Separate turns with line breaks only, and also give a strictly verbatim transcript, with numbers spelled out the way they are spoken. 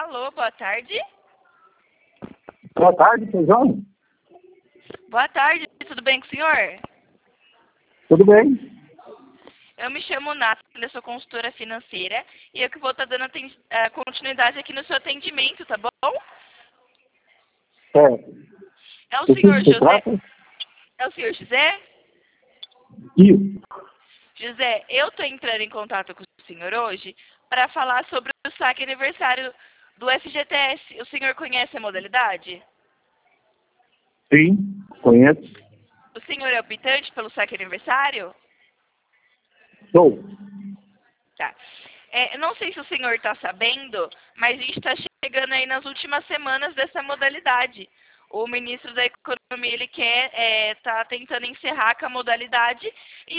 Alô, boa tarde.
Boa tarde, seu João.
Boa tarde, tudo bem com o senhor?
Tudo bem?
Eu me chamo Nathalie, eu sou consultora financeira e eu que vou estar dando aten- eh, continuidade aqui no seu atendimento, tá bom?
Certo.
É o
O que
senhor
se
José?
trata?
É o senhor José?
Isso.
José, eu estou entrando em contato com o senhor hoje para falar sobre o saque aniversário do F G T S. O senhor conhece a modalidade?
Sim, conheço.
O senhor é optante pelo saque aniversário?
Sou.
Tá. É, eu não sei se o senhor está sabendo, mas a gente está chegando aí nas últimas semanas dessa modalidade. O ministro da Economia, ele quer, é, tá tentando encerrar com a modalidade e